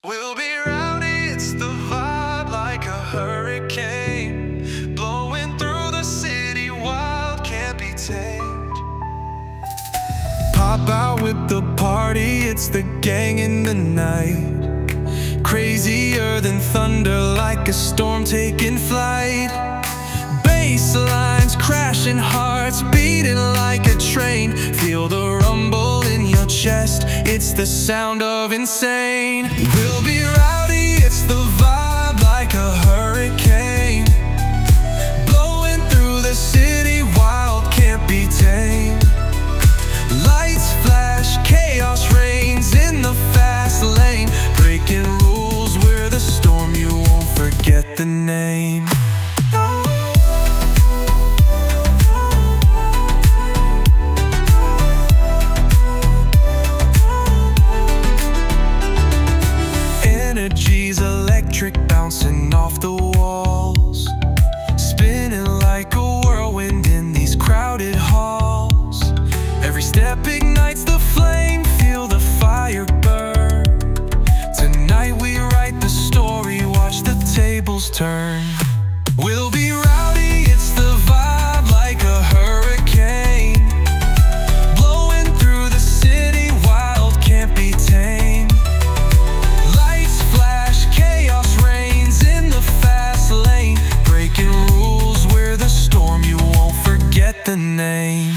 We'll be rowdy, it's the vibe like a hurricane, blowing through the city, wild, can't be tamed. Pop out with the party, it's the gang in the night, crazier than thunder, like a storm taking flight. Bass lines crashing, hearts beating like a train. Feel the rumble in your chest, it's the sound of insane. We'll be rowdy, it's the vibe like a hurricane, blowing through the city, wild, can't be tamed. Lights flash, chaos reigns in the fast lane, breaking rules, we're the storm, you won't forget the name. Energy's electric, bouncing off the walls, spinning like a whirlwind in these crowded halls. Every step ignites the flame, feel the fire burn. Tonight we write the story, watch the tables turn. We'll be rowdy, it's the vibe like a hurricane, blowing through the city, wild, can't be tamed. Lights flash, chaos reigns in the fast lane, breaking rules, we're the storm, you won't forget the name.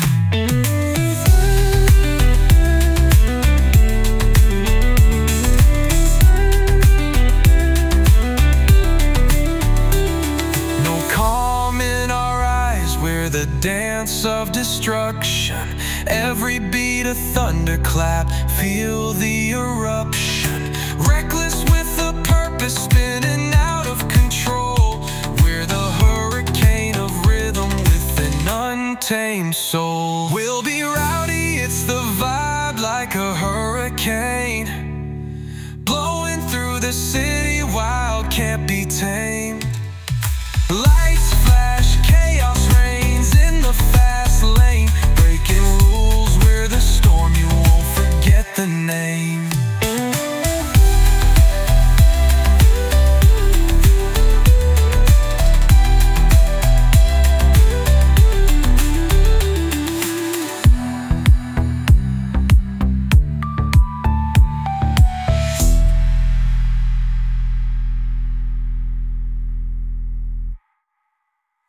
The dance of destruction, every beat a thunderclap, feel the eruption. Reckless with a purpose, spinning out of control. We're the hurricane of rhythm with an untamed soul. We'll be rowdy, it's the vibe like a hurricane, blowing through the city, wild, can't be tamed. Like